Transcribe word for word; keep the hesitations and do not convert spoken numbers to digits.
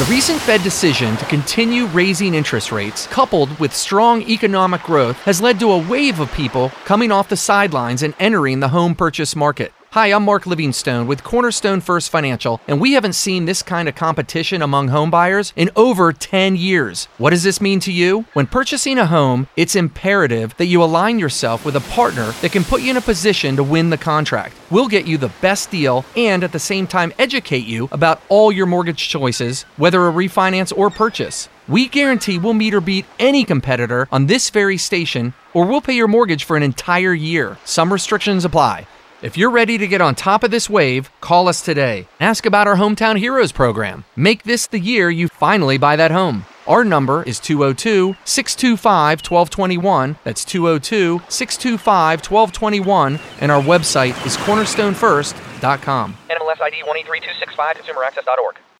The recent Fed decision to continue raising interest rates, coupled with strong economic growth, has led to a wave of people coming off the sidelines and entering the home purchase market. Hi, I'm Mark Livingstone with Cornerstone First Financial, and we haven't seen this kind of competition among home buyers in over ten years. What does this mean to you? When purchasing a home, it's imperative that you align yourself with a partner that can put you in a position to win the contract. We'll get you the best deal and at the same time educate you about all your mortgage choices, whether a refinance or purchase. We guarantee we'll meet or beat any competitor on this very station, or we'll pay your mortgage for an entire year. Some restrictions apply. If you're ready to get on top of this wave, call us today. Ask about our Hometown Heroes program. Make this the year you finally buy that home. Our number is two oh two, six two five, one two two one. That's two oh two, six two five, one two two one. And our website is cornerstone first dot com. N M L S I D one eight three two six five, consumer access dot org.